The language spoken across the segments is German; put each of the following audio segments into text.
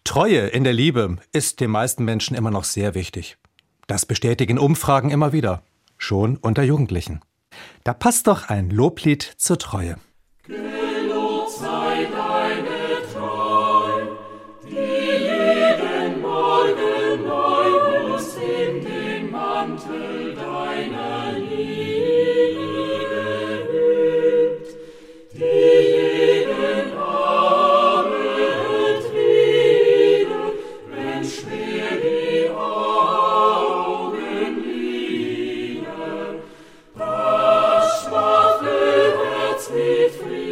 Treue in der Liebe ist den meisten Menschen immer noch sehr wichtig. Das bestätigen Umfragen immer wieder, schon unter Jugendlichen. Da passt doch ein Loblied zur Treue. Gelobt sei deine Treu, die jeden Morgen neu uns in den Mantel deiner Liebe hüllt, die jeden Abend wieder, wenn schwer die Augen liegen, das schwache Herz mit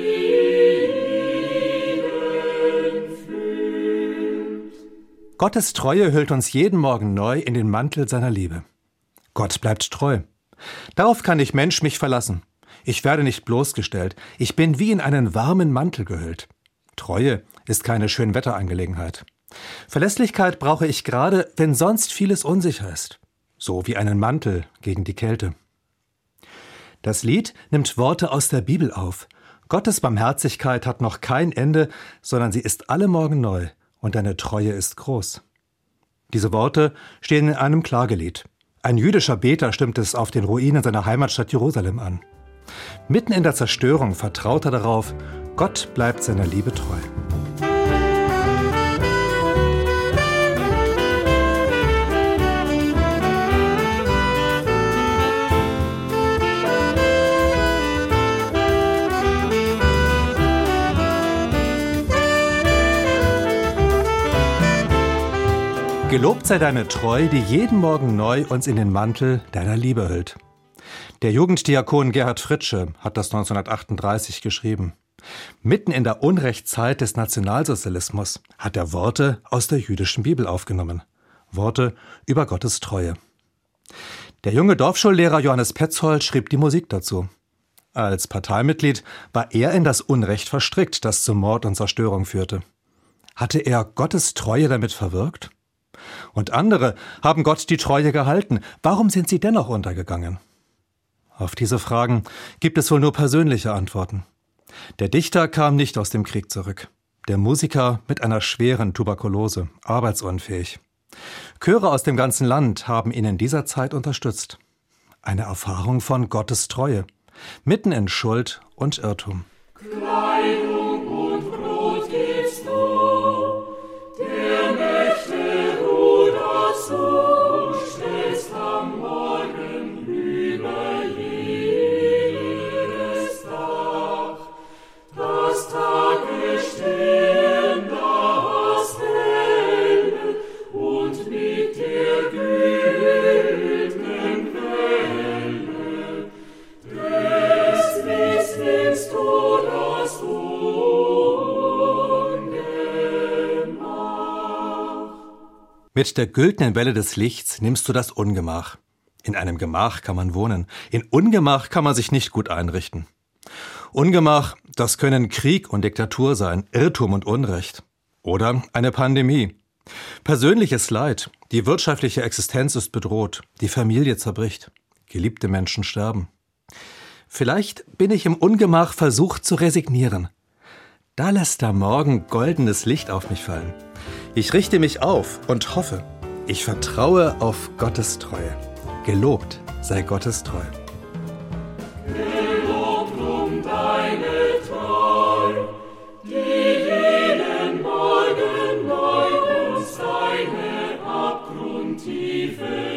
Frieden füllt. Gottes Treue hüllt uns jeden Morgen neu in den Mantel seiner Liebe. Gott bleibt treu. Darauf kann ich Mensch mich verlassen. Ich werde nicht bloßgestellt. Ich bin wie in einen warmen Mantel gehüllt. Treue ist keine Schönwetterangelegenheit. Verlässlichkeit brauche ich gerade, wenn sonst vieles unsicher ist. So wie einen Mantel gegen die Kälte. Das Lied nimmt Worte aus der Bibel auf. Gottes Barmherzigkeit hat noch kein Ende, sondern sie ist alle Morgen neu und deine Treue ist groß. Diese Worte stehen in einem Klagelied. Ein jüdischer Beter stimmt es auf den Ruinen seiner Heimatstadt Jerusalem an. Mitten in der Zerstörung vertraut er darauf, Gott bleibt seiner Liebe treu. Gelobt sei deine Treu, die jeden Morgen neu uns in den Mantel deiner Liebe hüllt. Der Jugenddiakon Gerhard Fritzsche hat das 1938 geschrieben. Mitten in der Unrechtszeit des Nationalsozialismus hat er Worte aus der jüdischen Bibel aufgenommen. Worte über Gottes Treue. Der junge Dorfschullehrer Johannes Petzold schrieb die Musik dazu. Als Parteimitglied war er in das Unrecht verstrickt, das zu Mord und Zerstörung führte. Hatte er Gottes Treue damit verwirkt? Und andere haben Gott die Treue gehalten. Warum sind sie dennoch untergegangen? Auf diese Fragen gibt es wohl nur persönliche Antworten. Der Dichter kam nicht aus dem Krieg zurück. Der Musiker mit einer schweren Tuberkulose, arbeitsunfähig. Chöre aus dem ganzen Land haben ihn in dieser Zeit unterstützt. Eine Erfahrung von Gottes Treue, mitten in Schuld und Irrtum. Kleidung und Brot gibst du, der Nächte Ruhe dazu, stellst am Morgen über jedes Dach. Das Tagesstern, das helle und mit der güldnen Welle des Lichts nimmst du das Ungemach. Mit der güldenen Welle des Lichts nimmst du das Ungemach. In einem Gemach kann man wohnen. In Ungemach kann man sich nicht gut einrichten. Ungemach, das können Krieg und Diktatur sein, Irrtum und Unrecht. Oder eine Pandemie. Persönliches Leid, die wirtschaftliche Existenz ist bedroht, die Familie zerbricht, geliebte Menschen sterben. Vielleicht bin ich im Ungemach versucht zu resignieren. Da lässt der Morgen goldenes Licht auf mich fallen. Ich richte mich auf und hoffe, ich vertraue auf Gottes Treue. Gelobt sei Gottes Treu. Gelobt um deine Treu, die jeden Morgen neu uns deine abgrundtiefe